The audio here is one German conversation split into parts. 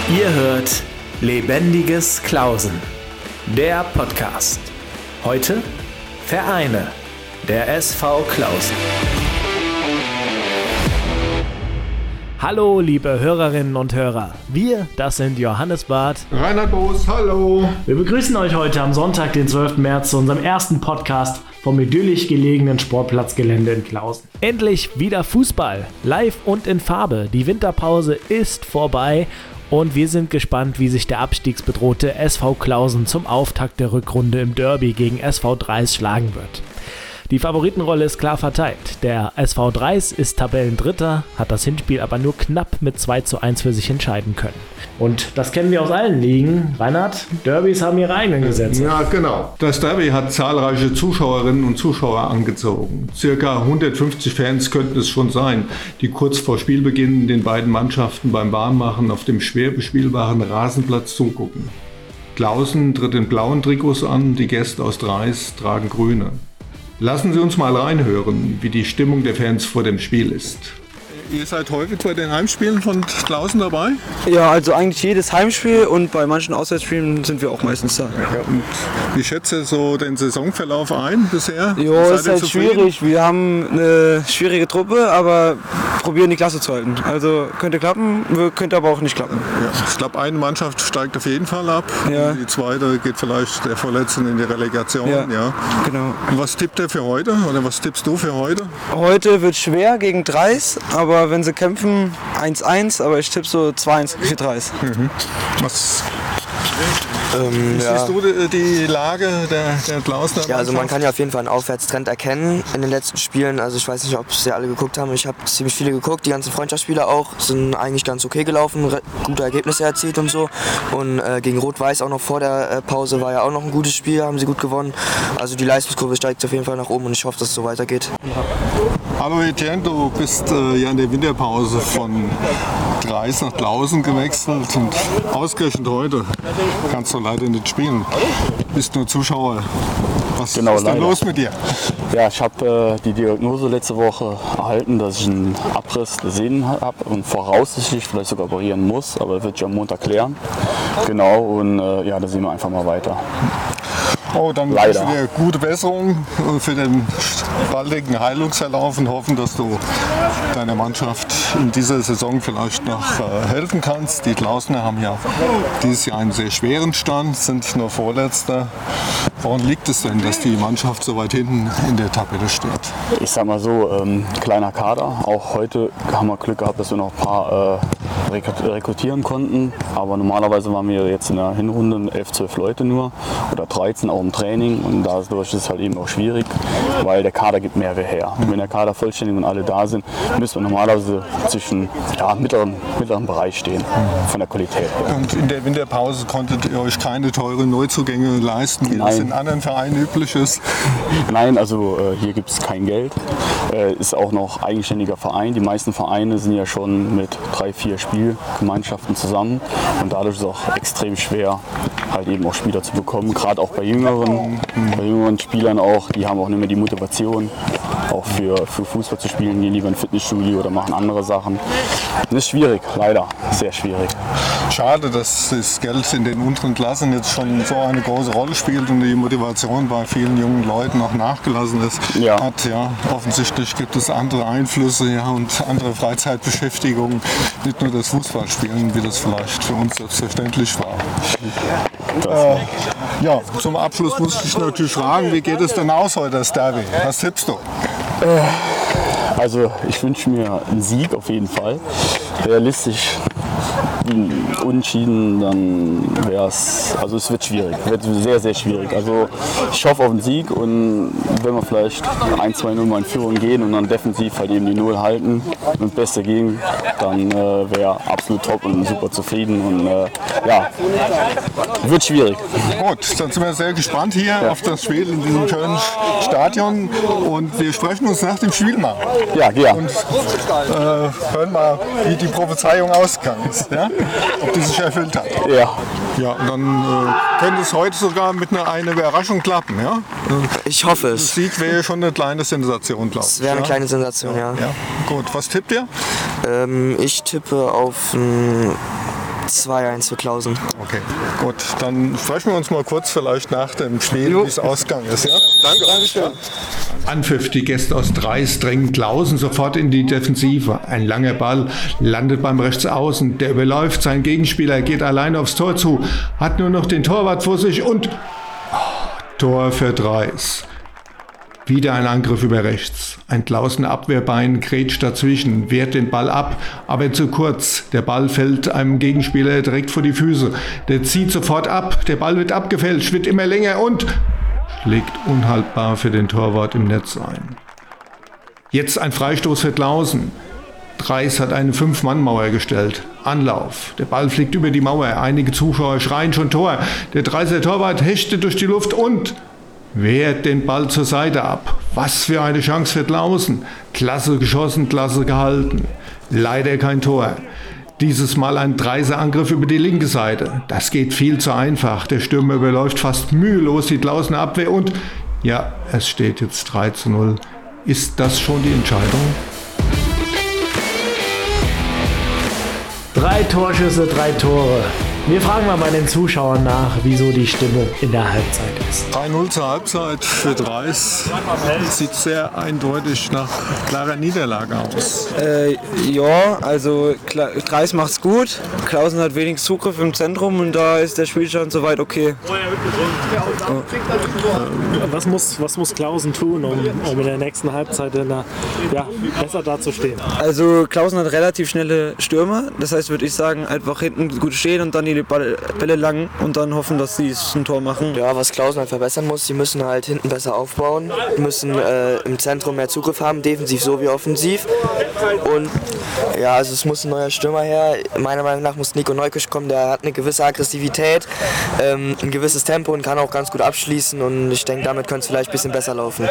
Ihr hört Lebendiges Klausen, der Podcast. Heute Vereine, der SV Klausen. Hallo liebe Hörerinnen und Hörer, wir, das sind Johannes Barth, Reinhard Boos, hallo. Wir begrüßen euch heute am Sonntag, den 12. März, zu unserem ersten Podcast vom idyllisch gelegenen Sportplatzgelände in Klausen. Endlich wieder Fußball, live und in Farbe. Die Winterpause ist vorbei und wir sind gespannt, wie sich der abstiegsbedrohte SV Klausen zum Auftakt der Rückrunde im Derby gegen SV Dreis schlagen wird. Die Favoritenrolle ist klar verteilt. Der SV Dreis ist Tabellendritter, hat das Hinspiel aber nur knapp mit 2:1 für sich entscheiden können. Und das kennen wir aus allen Ligen. Reinhard, Derbys haben ihre eigenen Gesetze. Ja, genau. Das Derby hat zahlreiche Zuschauerinnen und Zuschauer angezogen. Circa 150 Fans könnten es schon sein, die kurz vor Spielbeginn den beiden Mannschaften beim Warmmachen auf dem schwer bespielbaren Rasenplatz zugucken. Klausen tritt in blauen Trikots an, die Gäste aus Dreis tragen grüne. Lassen Sie uns mal reinhören, wie die Stimmung der Fans vor dem Spiel ist. Ihr seid häufig bei den Heimspielen von Klausen dabei? Ja, also eigentlich jedes Heimspiel und bei manchen Auswärtsspielen sind wir auch meistens da. Ja, und wie schätzt ihr so den Saisonverlauf ein bisher? Jo, ist halt schwierig. Wir haben eine schwierige Truppe, aber probieren die Klasse zu halten. Also könnte klappen, könnte aber auch nicht klappen. Ja, ich glaube, eine Mannschaft steigt auf jeden Fall ab. Ja. Die zweite geht vielleicht der Vorletzten in die Relegation. Ja. Genau. Und was tippt ihr für heute? Oder was tippst du für heute? Heute wird schwer gegen Dreis, aber wenn sie kämpfen, 1-1, aber ich tippe so 2-1 für Dreis. Was wie siehst du die Lage der Klausener? Ja, also man kann ja auf jeden Fall einen Aufwärtstrend erkennen in den letzten Spielen. Also ich weiß nicht, ob sie alle geguckt haben. Ich habe ziemlich viele geguckt. Die ganzen Freundschaftsspiele auch sind eigentlich ganz okay gelaufen. Gute Ergebnisse erzielt und so. Und gegen Rot-Weiß auch noch vor der Pause war ja auch noch ein gutes Spiel. Haben sie gut gewonnen. Also die Leistungskurve steigt auf jeden Fall nach oben und ich hoffe, dass es so weitergeht. Hallo Etienne, du bist ja in der Winterpause von Dreis nach Klausen gewechselt und ausgerechnet heute kannst du leider nicht spielen. Bist nur Zuschauer. Was ist denn los mit dir? Ja, ich habe die Diagnose letzte Woche erhalten, dass ich einen Abriss der Sehnen habe und voraussichtlich vielleicht sogar operieren muss, aber das wird sich am Montag klären. Genau, und ja, da sehen wir einfach mal weiter. Oh, dann wünschen wir dir gute Besserung für den baldigen Heilungsverlauf und hoffen, dass du deiner Mannschaft in dieser Saison vielleicht noch helfen kannst. Die Klausener haben ja dieses Jahr einen sehr schweren Stand, sind nur Vorletzter. Woran liegt es denn, dass die Mannschaft so weit hinten in der Tabelle steht? Ich sag mal so, kleiner Kader. Auch heute haben wir Glück gehabt, dass wir noch ein paar rekrutieren konnten. Aber normalerweise waren wir jetzt in der Hinrunde 11, 12 Leute nur oder 13 auch im Training. Und dadurch ist es halt eben auch schwierig, weil der Kader gibt mehr her. Und wenn der Kader vollständig und alle da sind, müssen wir normalerweise zwischen mittleren Bereich stehen von der Qualität her. Und in der Winterpause konntet ihr euch keine teuren Neuzugänge leisten, wie das in anderen Vereinen üblich ist? Nein, also hier gibt es kein Geld. Ist auch noch eigenständiger Verein. Die meisten Vereine sind ja schon mit 3, 4 Spielgemeinschaften zusammen und dadurch ist es auch extrem schwer, halt eben auch Spieler zu bekommen. Gerade auch bei jüngeren Spielern auch, die haben auch nicht mehr die Motivation, auch für Fußball zu spielen, gehen lieber in ein Fitnessstudio oder machen andere Sachen. Das ist schwierig, leider, sehr schwierig. Schade, dass das Geld in den unteren Klassen jetzt schon so eine große Rolle spielt und die Motivation bei vielen jungen Leuten auch nachgelassen ist. Ja. Offensichtlich gibt es andere Einflüsse und andere Freizeitbeschäftigungen, nicht nur das Fußballspielen, wie das vielleicht für uns selbstverständlich war. Zum Abschluss muss ich natürlich fragen, wie geht es denn aus heute, das Derby? Was tippst du? Also ich wünsche mir einen Sieg auf jeden Fall. Realistisch unentschieden, dann wäre es, also es wird schwierig, wird sehr, sehr schwierig. Also ich hoffe auf einen Sieg und wenn wir vielleicht 1-2-0 mal in Führung gehen und dann defensiv halt eben die 0 halten und das Beste gegen, dann wäre absolut top und super zufrieden und wird schwierig. Gut, dann sind wir sehr gespannt hier auf das Spiel in diesem schönen Stadion und wir sprechen uns nach dem Spiel mal. Ja, gerne. Und hören mal, wie die Prophezeiung ausgegangen ist. Ja? Ob die sich erfüllt hat. Ja. Ja, und dann könnte es heute sogar mit einer Überraschung klappen, ja? Ich hoffe es. Der Sieg wäre schon eine kleine Sensation, glaube ich. Es wäre eine kleine Sensation, ja. Gut, was tippt ihr? Ich tippe auf ein 2-1 für Klausen. Okay, gut. Dann sprechen wir uns mal kurz vielleicht nach dem Spiel, wie es ausgegangen ist. Ja? Danke. Dankeschön. Anpfiff, die Gäste aus Dreis drängen Klausen sofort in die Defensive. Ein langer Ball landet beim Rechtsaußen. Der überläuft seinen Gegenspieler, geht alleine aufs Tor zu, hat nur noch den Torwart vor sich und Tor für Dreis. Wieder ein Angriff über rechts. Ein Klausener Abwehrbein grätscht dazwischen, wehrt den Ball ab, aber zu kurz. Der Ball fällt einem Gegenspieler direkt vor die Füße. Der zieht sofort ab, der Ball wird abgefälscht, wird immer länger und schlägt unhaltbar für den Torwart im Netz ein. Jetzt ein Freistoß für Klausen. Dreis hat eine 5-Mann-Mauer gestellt. Anlauf. Der Ball fliegt über die Mauer. Einige Zuschauer schreien schon Tor. Der Dreiser Torwart hechtet durch die Luft und wehrt den Ball zur Seite ab. Was für eine Chance für Klausen. Klasse geschossen, klasse gehalten. Leider kein Tor. Dieses Mal ein Dreiser Angriff über die linke Seite. Das geht viel zu einfach. Der Stürmer überläuft fast mühelos die Klausener Abwehr und ja, es steht jetzt 3-0. Ist das schon die Entscheidung? 3 Torschüsse, 3 Tore. Wir fragen mal bei den Zuschauern nach, wieso die Stimmung in der Halbzeit ist. 3-0 zur Halbzeit für Dreis. Sieht sehr eindeutig nach klarer Niederlage aus. Ja, also Dreis macht's gut. Klausen hat wenig Zugriff im Zentrum und da ist der Spielstand soweit okay. Was muss Klausen tun, um in der nächsten Halbzeit besser dazustehen? Also Klausen hat relativ schnelle Stürmer. Das heißt, würde ich sagen, einfach hinten gut stehen und dann die Bälle lang und dann hoffen, dass sie ein Tor machen. Ja, was Klausen halt verbessern muss, die müssen halt hinten besser aufbauen, müssen im Zentrum mehr Zugriff haben, defensiv so wie offensiv. Und ja, also es muss ein neuer Stürmer her. Meiner Meinung nach muss Nico Neukisch kommen, der hat eine gewisse Aggressivität, ein gewisses Tempo und kann auch ganz gut abschließen und ich denke, damit könnte es vielleicht ein bisschen besser laufen.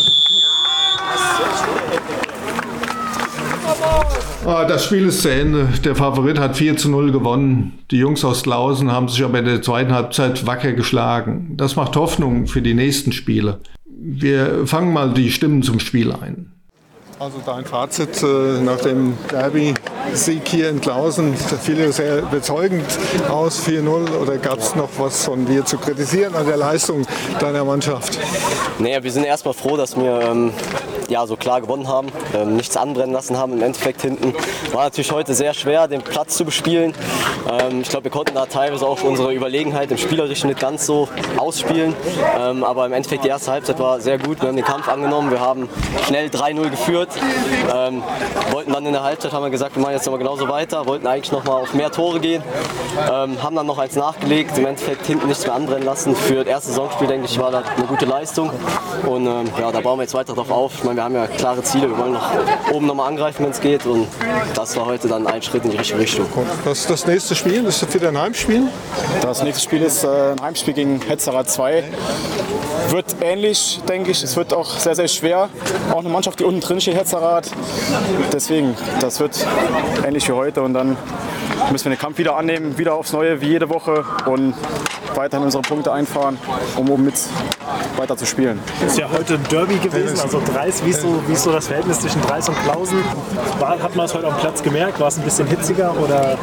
Das Spiel ist zu Ende. Der Favorit hat 4-0 gewonnen. Die Jungs aus Klausen haben sich aber in der zweiten Halbzeit wacker geschlagen. Das macht Hoffnung für die nächsten Spiele. Wir fangen mal die Stimmen zum Spiel ein. Also dein Fazit nach dem Derby-Sieg hier in Klausen, fiel sehr überzeugend aus, 4-0, oder gab es noch was von dir zu kritisieren an der Leistung deiner Mannschaft? Naja, wir sind erstmal froh, dass wir so klar gewonnen haben, nichts anbrennen lassen haben im Endeffekt hinten. War natürlich heute sehr schwer, den Platz zu bespielen. Ich glaube, wir konnten da teilweise auch unsere Überlegenheit im Spielerischen nicht ganz so ausspielen. Aber im Endeffekt die erste Halbzeit war sehr gut. Wir haben den Kampf angenommen, wir haben schnell 3-0 geführt. Wollten dann in der Halbzeit, haben wir gesagt, wir machen jetzt noch mal genauso weiter, wollten eigentlich noch mal auf mehr Tore gehen, haben dann noch eins nachgelegt, im Endeffekt hinten nichts mehr anbrennen lassen. Für das erste Saisonspiel, denke ich, war das eine gute Leistung und da bauen wir jetzt weiter drauf auf. Ich meine, wir haben ja klare Ziele, wir wollen oben noch mal angreifen, wenn es geht, und das war heute dann ein Schritt in die richtige Richtung. Was ist das nächste Spiel? Ist das wieder ein Heimspiel? Das nächste Spiel ist ein Heimspiel gegen Hetzerath 2. Wird ähnlich, denke ich. Es wird auch sehr, sehr schwer. Auch eine Mannschaft, die unten drin steht, Hetzerath. Deswegen, das wird ähnlich wie heute. Und dann müssen wir den Kampf wieder annehmen, wieder aufs Neue, wie jede Woche. Und weiterhin unsere Punkte einfahren, um oben mit weiter zu spielen. Das ist ja heute ein Derby gewesen, also Dreis. Wie ist so das Verhältnis zwischen Dreis und Klausen? Hat man es heute am Platz gemerkt? War es ein bisschen hitziger oder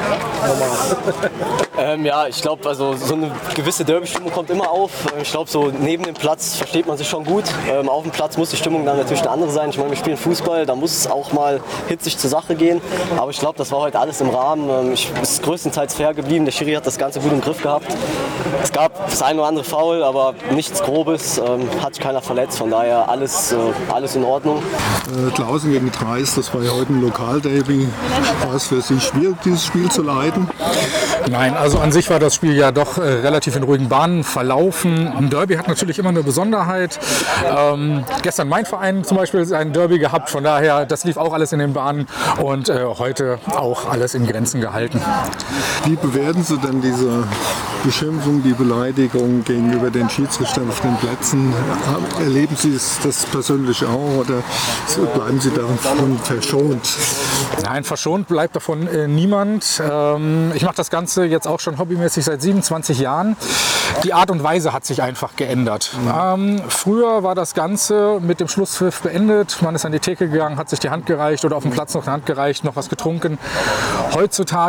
normal? Ja, ich glaube, also so eine gewisse Derby-Stimmung kommt immer auf. Ich glaube, so neben dem Platz versteht man sich schon gut. Auf dem Platz muss die Stimmung dann natürlich eine andere sein. Ich meine, wir spielen Fußball, da muss es auch mal hitzig zur Sache gehen. Aber ich glaube, das war heute alles im Rahmen. Es ist größtenteils fair geblieben. Der Schiri hat das Ganze gut im Griff gehabt. Es gab das ein oder andere Foul, aber nichts Grobes. Hat sich keiner verletzt, von daher alles in Ordnung. Klausen gegen Dreis, das war ja heute ein Lokalderby. War es für Sie schwierig, dieses Spiel zu leiten? Nein, also an sich war das Spiel ja doch relativ in ruhigen Bahnen verlaufen. Ein Derby hat natürlich immer eine Besonderheit. Gestern mein Verein zum Beispiel ein Derby gehabt, von daher, das lief auch alles in den Bahnen und heute auch alles in Grenzen gehalten. Wie bewerten Sie denn diese Beschimpfung, die Beleidigung gegenüber den Schiedsrichtern auf den Plätzen? Erleben Sie das persönlich auch oder bleiben Sie davon verschont? Nein, verschont bleibt davon niemand. Ich mache das Ganze jetzt auch schon hobbymäßig seit 27 Jahren. Die Art und Weise hat sich einfach geändert. Früher war das Ganze mit dem Schlusspfiff beendet. Man ist an die Theke gegangen, hat sich die Hand gereicht oder auf dem Platz noch eine Hand gereicht, noch was getrunken. Heutzutage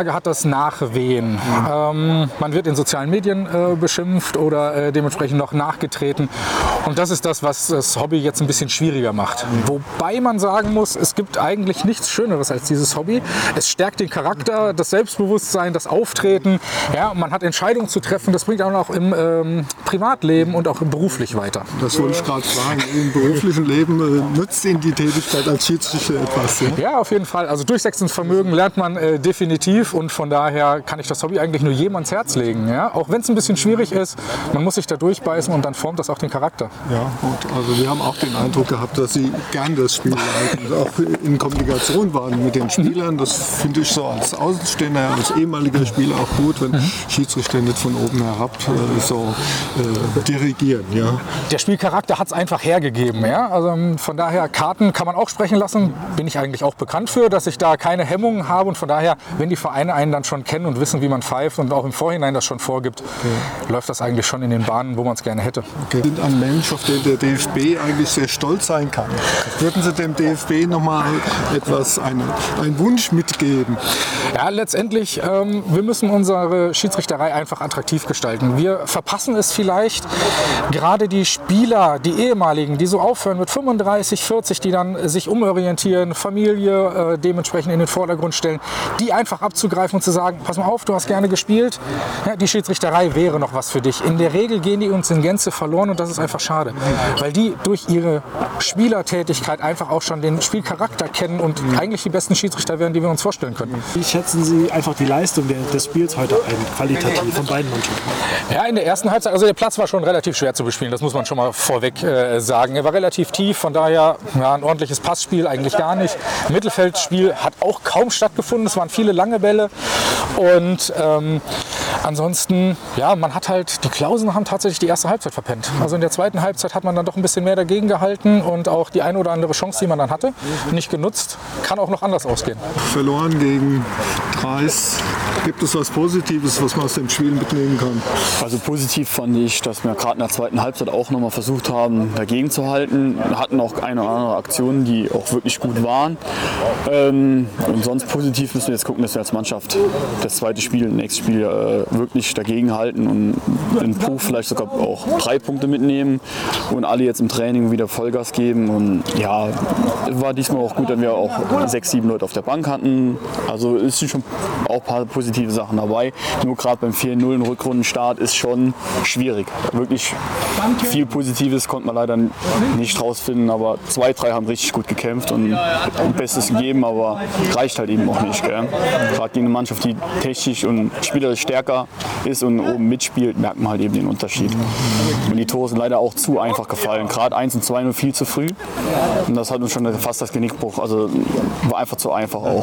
heutzutage hat das Nachwehen. Man wird in sozialen Medien beschimpft oder dementsprechend noch nachgetreten. Und das ist das, was das Hobby jetzt ein bisschen schwieriger macht. Wobei man sagen muss, es gibt eigentlich nichts Schöneres als dieses Hobby. Es stärkt den Charakter, das Selbstbewusstsein, das Auftreten. Ja, man hat Entscheidungen zu treffen. Das bringt auch im Privatleben und auch beruflich weiter. Das wollte ich gerade fragen. Im beruflichen Leben nützt Ihnen die Tätigkeit als Schiedsrichter etwas? Ja, auf jeden Fall. Also Durchsetzungsvermögen lernt man definitiv und von daher kann ich das Hobby eigentlich nur jedem ans Herz legen. Ja? Auch wenn es ein bisschen schwierig ist, man muss sich da durchbeißen und dann formt das auch den Charakter. Ja, gut. Also wir haben auch den Eindruck gehabt, dass Sie gern das Spiel leiten, auch in Kommunikation waren mit den Spielern. Das finde ich so als Außenstehender, als ehemaliger Spieler auch gut, wenn Schiedsrichter nicht von oben herab dirigieren. Ja. Der Spielcharakter hat es einfach hergegeben. Ja? Also von daher, Karten kann man auch sprechen lassen. Bin ich eigentlich auch bekannt für, dass ich da keine Hemmungen habe. Und von daher, wenn die Vereine einen dann schon kennen und wissen, wie man pfeift und auch im Vorhinein das schon vorgibt, läuft das eigentlich schon in den Bahnen, wo man es gerne hätte. Sie sind ein Mensch, auf den der DFB eigentlich sehr stolz sein kann. Würden Sie dem DFB nochmal einen Wunsch mitgeben? Ja, letztendlich, wir müssen unsere Schiedsrichterei einfach attraktiv gestalten. Wir verpassen es vielleicht, gerade die Spieler, die ehemaligen, die so aufhören mit 35, 40, die dann sich umorientieren, Familie dementsprechend in den Vordergrund stellen, die einfach abzugreifen und zu sagen, pass mal auf, du hast gerne gespielt, ja, die Schiedsrichterei wäre noch was für dich. In der Regel gehen die uns in Gänze verloren und das ist einfach schade, weil die durch ihre Spielertätigkeit einfach auch schon den Spielcharakter kennen und eigentlich die besten Schiedsrichter wären, die wir uns vorstellen können. Wie schätzen Sie einfach die Leistung des Spiels heute ein, qualitativ von beiden Mannschaften? Ja, in der ersten Halbzeit, also der Platz war schon relativ schwer zu bespielen, das muss man schon mal vorweg sagen. Er war relativ tief, von daher ein ordentliches Passspiel eigentlich gar nicht. Mittelfeldspiel hat auch kaum stattgefunden, es waren viele lange Bälle und ansonsten, ja, man hat halt, die Klausen haben tatsächlich die erste Halbzeit verpennt. Also in der zweiten Halbzeit hat man dann doch ein bisschen mehr dagegen gehalten und auch die eine oder andere Chance, die man dann hatte, nicht genutzt. Kann auch noch anders ausgehen. Verloren gegen Treis. Gibt es was Positives, was man aus dem Spiel mitnehmen kann? Also positiv fand ich, dass wir gerade in der zweiten Halbzeit auch nochmal versucht haben, dagegen zu halten. Wir hatten auch eine oder andere Aktion, die auch wirklich gut waren. Und sonst positiv müssen wir jetzt gucken, dass wir als Mannschaft das zweite Spiel, nächstes Spiel wirklich dagegen halten und in Proof vielleicht sogar auch 3 Punkte mitnehmen und alle jetzt im Training wieder Vollgas geben. Und ja, war diesmal auch gut, dass wir auch 6, 7 Leute auf der Bank hatten. Also es sind schon auch ein paar positive Sachen dabei. Nur gerade beim 4-0 im Rückrundenstart ist schon schwierig. Wirklich viel Positives konnte man leider nicht rausfinden, aber 2, 3 haben richtig gut gekämpft und ein Bestes gegeben, aber reicht halt eben auch nicht. Gell? Gerade gegen eine Mannschaft, die technisch und spielerisch stärker ist und oben mitspielt, merkt man halt eben den Unterschied. Und die Tore sind leider auch zu einfach gefallen. Gerade 1 und 2 nur viel zu früh. Und das hat uns schon fast das Genickbruch. Also war einfach zu einfach auch.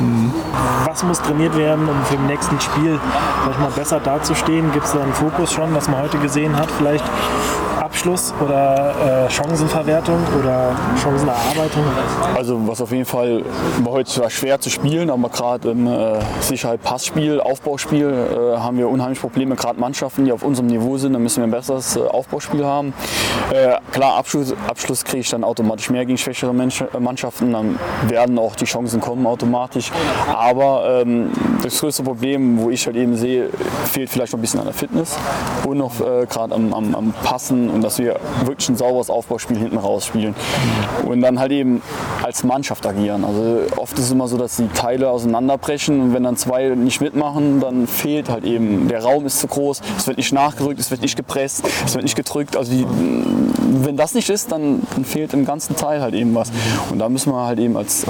Was muss trainiert werden, um für im nächsten Spiel vielleicht mal besser dazustehen? Gibt es da einen Fokus schon, was man heute gesehen hat? Vielleicht Abschluss oder Chancenverwertung oder Chancenerarbeitung? Also was auf jeden Fall war heute zwar schwer zu spielen, aber gerade im Sicherheit-Passspiel, Aufbauspiel haben wir unheimlich Probleme. Gerade Mannschaften, die auf unserem Niveau sind, dann müssen wir ein besseres Aufbauspiel haben. Klar, Abschluss kriege ich dann automatisch mehr gegen schwächere Mannschaften, dann werden auch die Chancen kommen automatisch. Aber das größte Problem, wo ich halt eben sehe, fehlt vielleicht noch ein bisschen an der Fitness und noch gerade am Passen und dass wir wirklich ein sauberes Aufbauspiel hinten raus spielen und dann halt eben als Mannschaft agieren. Also oft ist es immer so, dass die Teile auseinanderbrechen und wenn dann 2 nicht mitmachen, dann fehlt halt eben, der Raum ist zu groß, es wird nicht nachgerückt, es wird nicht gepresst, es wird nicht gedrückt. Also wenn das nicht ist, dann fehlt im ganzen Teil halt eben was. Und da müssen wir halt eben als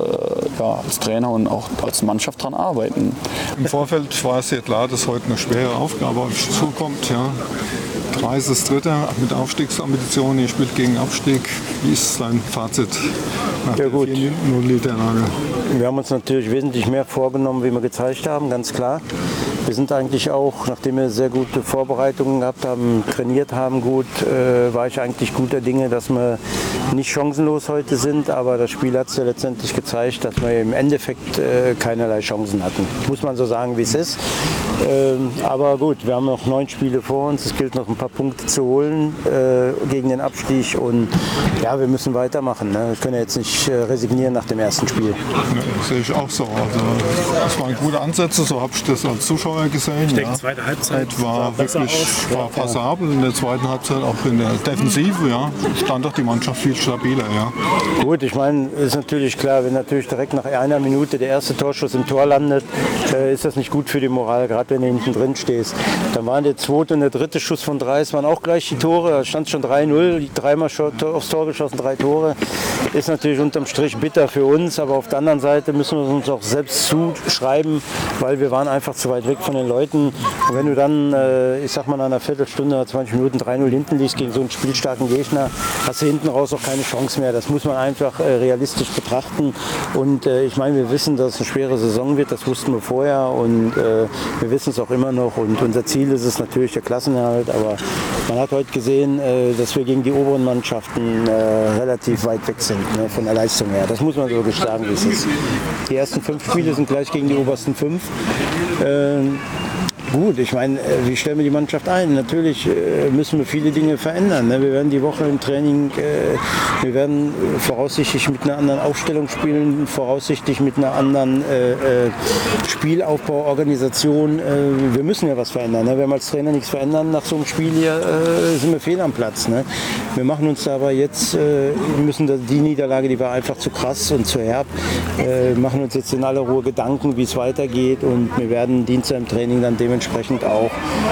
Trainer und auch als Mannschaft dran arbeiten. Im Vorfeld war es ja klar, dass heute eine schwere Aufgabe auf euch zukommt. Ja. Treis ist Dritter mit Aufstiegsambitionen, ihr spielt gegen Abstieg. Wie ist dein Fazit nach der 4-0-Niederlage? Wir haben uns natürlich wesentlich mehr vorgenommen, wie wir gezeigt haben, ganz klar. wir sind eigentlich auch, nachdem wir sehr gute Vorbereitungen gehabt haben, trainiert haben gut, war ich eigentlich guter Dinge, dass wir nicht chancenlos heute sind, aber das Spiel hat es ja letztendlich gezeigt, dass wir im Endeffekt keinerlei Chancen hatten. Muss man so sagen, wie es ist. Aber gut, wir haben noch 9 Spiele vor uns, es gilt noch ein paar Punkte zu holen gegen den Abstieg und ja, wir müssen weitermachen. Ne? Wir können jetzt nicht resignieren nach dem ersten Spiel. Ja, das sehe ich auch so. Also, das waren gute Ansätze, so habe ich das als Zuschauer gesehen. Ich denke, zweite Halbzeit war wirklich passabel. In der zweiten Halbzeit, auch in der Defensive, stand doch die Mannschaft viel stabiler. Ja. Gut, ich meine, ist natürlich klar, wenn natürlich direkt nach einer Minute der erste Torschuss im Tor landet, ist das nicht gut für die Moral, gerade wenn du hinten drin stehst. Dann waren der zweite und der dritte Schuss von 3, es waren auch gleich die Tore, da stand schon 3-0, 3-mal aufs Tor geschossen, 3 Tore. Ist natürlich unterm Strich bitter für uns, aber auf der anderen Seite müssen wir uns auch selbst zuschreiben, weil wir waren einfach zu weit weg von den Leuten. Und wenn du dann, ich sag mal, nach einer Viertelstunde oder 20 Minuten 3-0 hinten liegst gegen so einen spielstarken Gegner, hast du hinten raus auch keine Chance mehr. Das muss man einfach realistisch betrachten. Und ich meine, wir wissen, dass es eine schwere Saison wird, das wussten wir vorher und wir wissen es auch immer noch. Und unser Ziel ist es natürlich der Klassenerhalt, aber man hat heute gesehen, dass wir gegen die oberen Mannschaften relativ weit weg sind, ne, von der Leistung her. Das muss man wirklich sagen, wie es ist. Die ersten 5 Spiele sind gleich gegen die obersten 5. Gut, ich meine, wie stellen wir die Mannschaft ein? Natürlich müssen wir viele Dinge verändern. Ne? Wir werden die Woche im Training, wir werden voraussichtlich mit einer anderen Aufstellung spielen, voraussichtlich mit einer anderen Spielaufbau, Organisation. Wir müssen ja was verändern. Ne? Wenn wir als Trainer nichts verändern nach so einem Spiel hier, sind wir fehl am Platz. Ne? Wir machen uns aber jetzt, müssen die Niederlage, die war einfach zu krass und zu herb, machen uns jetzt in aller Ruhe Gedanken, wie es weitergeht und wir werden Dienstag im Training dann dementsprechend auch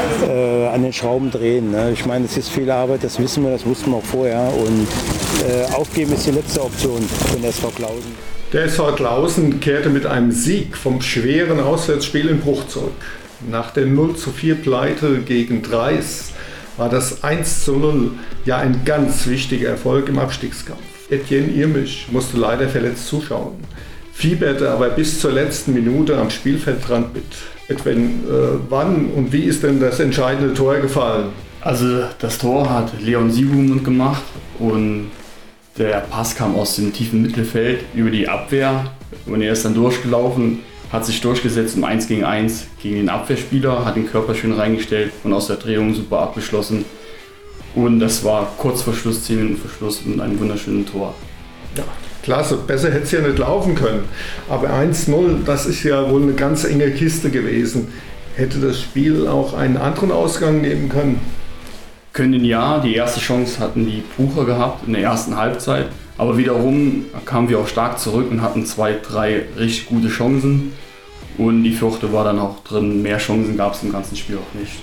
an den Schrauben drehen. Ne? Ich meine, es ist viel Arbeit, das wissen wir, das wussten wir auch vorher. Und aufgeben ist die letzte Option für den SV Klausen. Der SV Klausen kehrte mit einem Sieg vom schweren Auswärtsspiel in Bruch zurück. Nach der 0:4 Pleite gegen Dreis war das 1:0 ja ein ganz wichtiger Erfolg im Abstiegskampf. Etienne Irmisch musste leider verletzt zuschauen, fieberte aber bis zur letzten Minute am Spielfeldrand mit. Edwin, wann und wie ist denn das entscheidende Tor gefallen? Also das Tor hat Leon Siegmund gemacht und der Pass kam aus dem tiefen Mittelfeld über die Abwehr und er ist dann durchgelaufen, hat sich durchgesetzt im 1 gegen 1 gegen den Abwehrspieler, hat den Körper schön reingestellt und aus der Drehung super abgeschlossen. Und das war kurz vor Schluss, 10 Minuten vor Schluss und ein wunderschönes Tor. Ja, klasse, besser hätte es ja nicht laufen können. Aber 1:0, das ist ja wohl eine ganz enge Kiste gewesen. Hätte das Spiel auch einen anderen Ausgang nehmen können? Können ja, die erste Chance hatten die Bucher gehabt in der ersten Halbzeit. Aber wiederum kamen wir auch stark zurück und hatten 2, 3 richtig gute Chancen. Und die 4. war dann auch drin. Mehr Chancen gab es im ganzen Spiel auch nicht.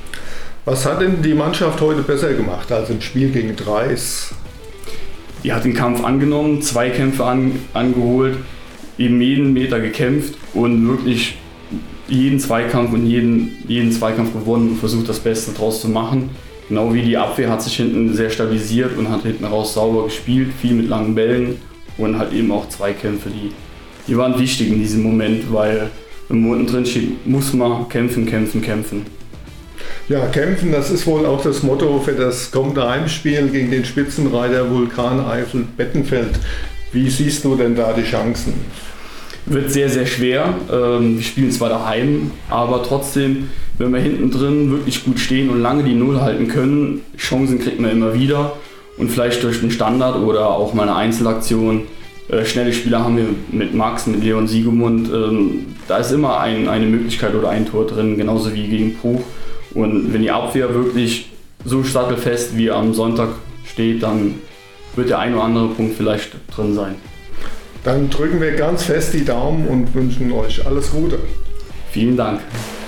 Was hat denn die Mannschaft heute besser gemacht als im Spiel gegen Dreis? Die hat den Kampf angenommen, Zweikämpfe angeholt, eben jeden Meter gekämpft und wirklich jeden Zweikampf und jeden Zweikampf gewonnen und versucht, das Beste draus zu machen. Genau wie die Abwehr hat sich hinten sehr stabilisiert und hat hinten raus sauber gespielt, viel mit langen Bällen und halt eben auch Zweikämpfe, die waren wichtig in diesem Moment, weil wenn man unten drin steht, muss man kämpfen, kämpfen, kämpfen. Ja, kämpfen, das ist wohl auch das Motto für das kommende Heimspiel gegen den Spitzenreiter Vulkan Eifel Bettenfeld. Wie siehst du denn da die Chancen? Wird sehr, sehr schwer. Wir spielen zwar daheim, aber trotzdem, wenn wir hinten drin wirklich gut stehen und lange die Null halten können, Chancen kriegt man immer wieder. Und vielleicht durch den Standard oder auch mal eine Einzelaktion. Schnelle Spieler haben wir mit Max, mit Leon Siegmund. Da ist immer eine Möglichkeit oder ein Tor drin, genauso wie gegen Bruch. Und wenn die Abwehr wirklich so sattelfest wie am Sonntag steht, dann wird der ein oder andere Punkt vielleicht drin sein. Dann drücken wir ganz fest die Daumen und wünschen euch alles Gute. Vielen Dank.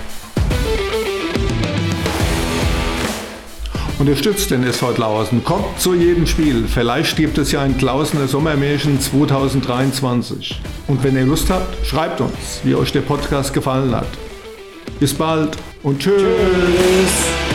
Unterstützt den SV Klausen, kommt zu jedem Spiel. Vielleicht gibt es ja ein Klausener Sommermärchen 2023. Und wenn ihr Lust habt, schreibt uns, wie euch der Podcast gefallen hat. Bis bald und tschüss.